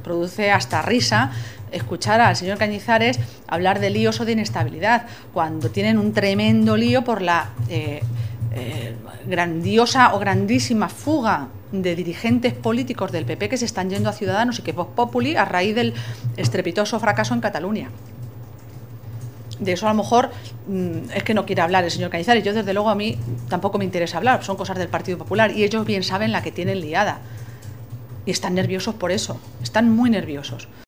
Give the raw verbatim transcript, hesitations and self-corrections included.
produce hasta risa escuchar al señor Cañizares hablar de líos o de inestabilidad, cuando tienen un tremendo lío por la eh, eh, grandiosa o grandísima fuga de dirigentes políticos del P P que se están yendo a Ciudadanos y que Vox Populi a raíz del estrepitoso fracaso en Cataluña. De eso a lo mejor mmm, es que no quiere hablar el señor Cañizares. Yo, desde luego, a mí tampoco me interesa hablar, son cosas del Partido Popular y ellos bien saben la que tienen liada. Y están nerviosos por eso, están muy nerviosos.